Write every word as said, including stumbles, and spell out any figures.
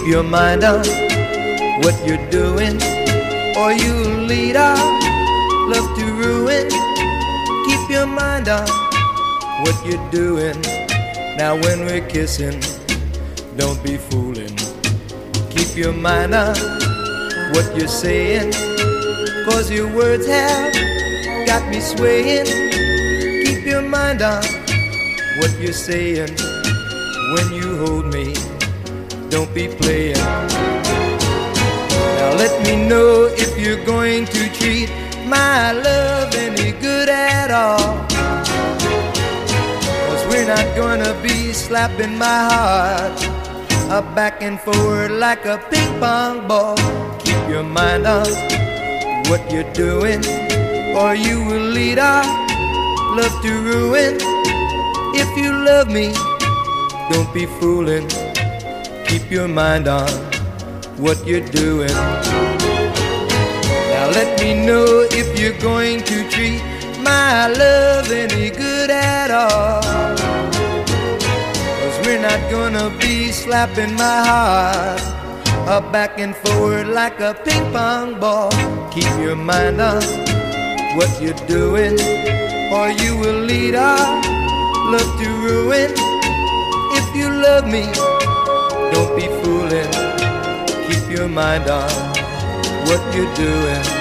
your mind on what you're doing, or you'll lead our love to ruin. Keep your mind on what you're doing. Now when we're kissing, don't be fooling. Keep your mind on what you're saying, 'cause your words have got me swaying. Keep your mind on what you're saying. When you hold me, don't be playing. Now let me know if you're going to treat my love any good at all, 'cause we're not gonna be slapping my heart up back and forward like a ping pong ball. Keep your mind on what you're doing, or you will lead our love to ruin. If you love me, don't be fooling. Keep your mind on what you're doing. Now let me know if you're going to treat my love any good at all, 'cause we're not gonna be slapping my heart up back and forward like a ping pong ball. Keep your mind on what you're doing, or you will lead our love to ruin. If you love me, don't be fooling. Keep your mind on what you're doing.